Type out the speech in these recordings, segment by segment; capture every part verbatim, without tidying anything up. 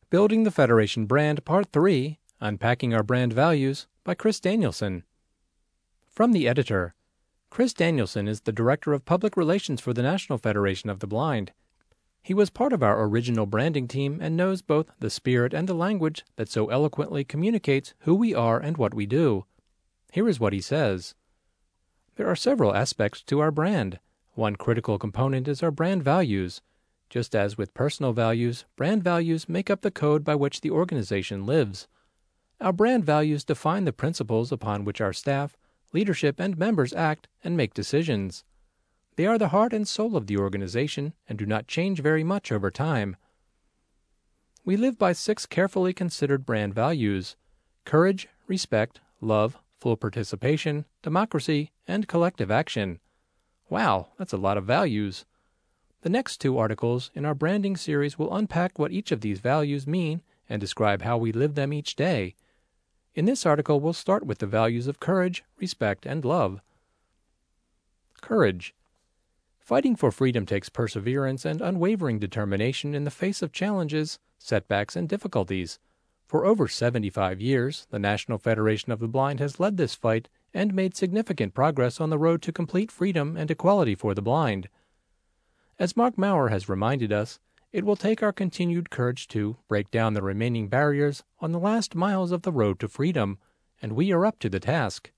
Building the Federation Brand, Part three, Unpacking Our Brand Values, by Chris Danielson. From the editor. Chris Danielson is the Director of Public Relations for the National Federation of the Blind. He was part of our original branding team and knows both the spirit and the language that so eloquently communicates who we are and what we do. Here is what he says. There are several aspects to our brand. One critical component is our brand values. Just as with personal values, brand values make up the code by which the organization lives. Our brand values define the principles upon which our staff, leadership, and members act and make decisions. They are the heart and soul of the organization and do not change very much over time. We live by six carefully considered brand values: courage, respect, love, full participation, democracy, and collective action. Wow, that's a lot of values. The next two articles in our branding series will unpack what each of these values mean and describe how we live them each day. In this article, we'll start with the values of courage, respect, and love. Courage. Fighting for freedom takes perseverance and unwavering determination in the face of challenges, setbacks, and difficulties. For over seventy-five years, the National Federation of the Blind has led this fight and made significant progress on the road to complete freedom and equality for the blind. As Mark Maurer has reminded us, it will take our continued courage to break down the remaining barriers on the last miles of the road to freedom, and we are up to the task.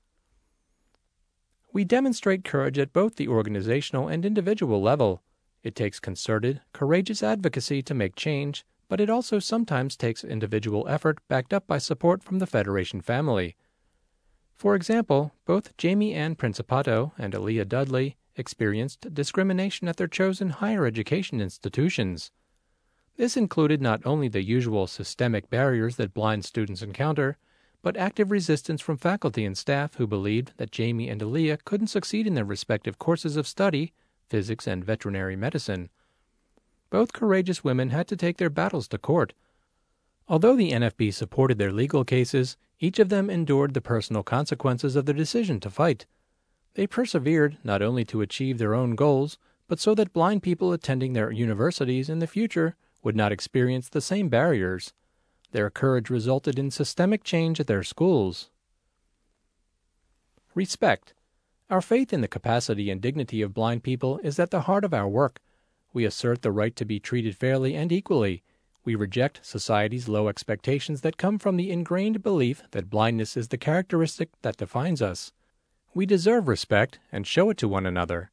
We demonstrate courage at both the organizational and individual level. It takes concerted, courageous advocacy to make change, but it also sometimes takes individual effort backed up by support from the Federation family. For example, both Jamie Ann Principato and Aaliyah Dudley experienced discrimination at their chosen higher education institutions. This included not only the usual systemic barriers that blind students encounter, but active resistance from faculty and staff who believed that Jamie and Aaliyah couldn't succeed in their respective courses of study, physics and veterinary medicine. Both courageous women had to take their battles to court. Although the N F B supported their legal cases, each of them endured the personal consequences of their decision to fight. They persevered not only to achieve their own goals, but so that blind people attending their universities in the future would not experience the same barriers. Their courage resulted in systemic change at their schools. Respect. Our faith in the capacity and dignity of blind people is at the heart of our work. We assert the right to be treated fairly and equally. We reject society's low expectations that come from the ingrained belief that blindness is the characteristic that defines us. We deserve respect and show it to one another.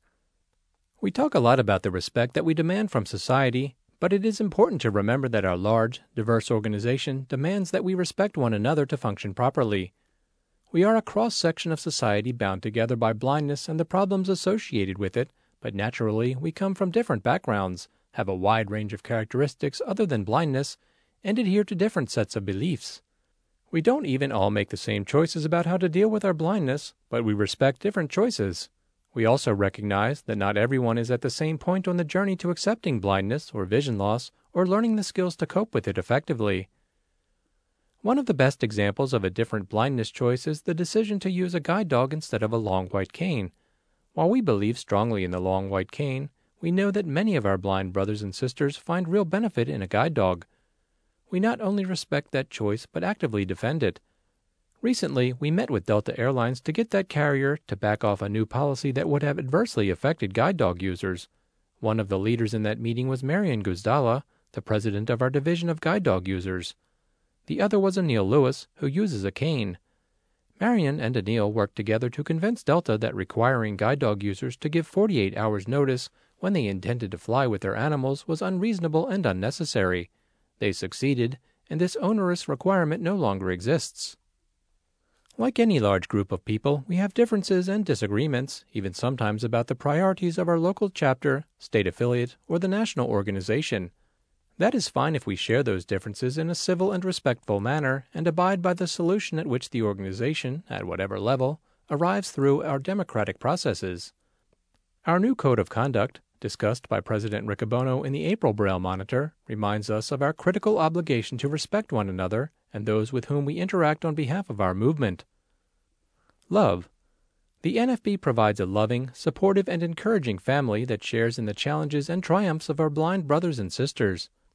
We talk a lot about the respect that we demand from society, but it is important to remember that our large, diverse organization demands that we respect one another to function properly. We are a cross-section of society bound together by blindness and the problems associated with it, but naturally we come from different backgrounds, have a wide range of characteristics other than blindness, and adhere to different sets of beliefs. We don't even all make the same choices about how to deal with our blindness, but we respect different choices. We also recognize that not everyone is at the same point on the journey to accepting blindness or vision loss or learning the skills to cope with it effectively. One of the best examples of a different blindness choice is the decision to use a guide dog instead of a long white cane. While we believe strongly in the long white cane, we know that many of our blind brothers and sisters find real benefit in a guide dog. We not only respect that choice, but actively defend it. Recently, we met with Delta Airlines to get that carrier to back off a new policy that would have adversely affected guide dog users. One of the leaders in that meeting was Marian Guzdala, the president of our division of guide dog users. The other was Anil Lewis, who uses a cane. Marian and Anil worked together to convince Delta that requiring guide dog users to give forty-eight hours notice when they intended to fly with their animals was unreasonable and unnecessary. They succeeded, and this onerous requirement no longer exists. Like any large group of people, we have differences and disagreements, even sometimes about the priorities of our local chapter, state affiliate, or the national organization. That is fine if we share those differences in a civil and respectful manner and abide by the solution at which the organization, at whatever level, arrives through our democratic processes. Our new code of conduct, discussed by President Riccobono in the April Braille Monitor, reminds us of our critical obligation to respect one another and those with whom we interact on behalf of our movement. Love. The N F B provides a loving, supportive, and encouraging family that shares in the challenges and triumphs of our blind brothers and sisters.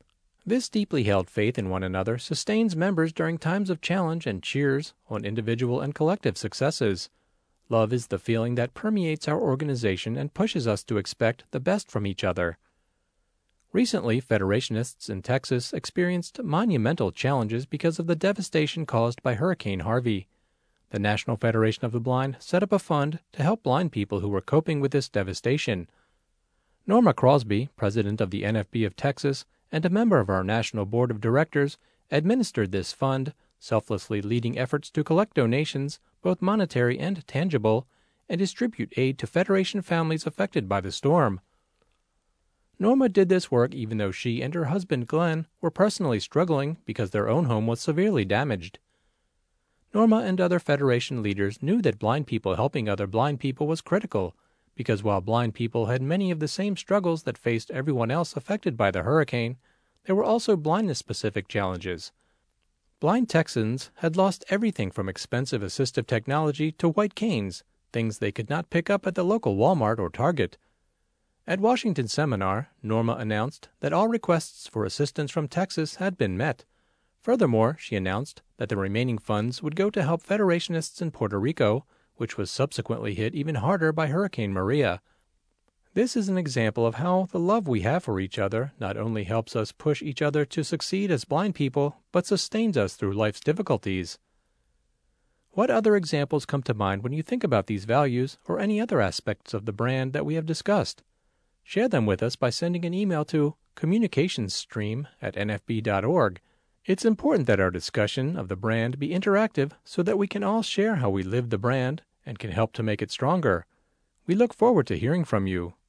This deeply held faith in one another sustains members during times of challenge and cheers on individual and collective successes. Love is the feeling that permeates our organization and pushes us to expect the best from each other. Recently, Federationists in Texas experienced monumental challenges because of the devastation caused by Hurricane Harvey. The National Federation of the Blind set up a fund to help blind people who were coping with this devastation. Norma Crosby, president of the N F B of Texas and a member of our National Board of Directors, administered this fund, selflessly leading efforts to collect donations, both monetary and tangible, and distribute aid to Federation families affected by the storm. Norma did this work even though she and her husband Glenn were personally struggling because their own home was severely damaged. Norma and other Federation leaders knew that blind people helping other blind people was critical, because while blind people had many of the same struggles that faced everyone else affected by the hurricane, there were also blindness-specific challenges. Blind Texans had lost everything from expensive assistive technology to white canes, things they could not pick up at the local Walmart or Target. At Washington Seminar, Norma announced that all requests for assistance from Texas had been met. Furthermore, she announced that the remaining funds would go to help Federationists in Puerto Rico, which was subsequently hit even harder by Hurricane Maria. This is an example of how the love we have for each other not only helps us push each other to succeed as blind people, but sustains us through life's difficulties. What other examples come to mind when you think about these values or any other aspects of the brand that we have discussed? Share them with us by sending an email to communicationsstream at n f b dot org. It's important that our discussion of the brand be interactive so that we can all share how we live the brand and can help to make it stronger. We look forward to hearing from you.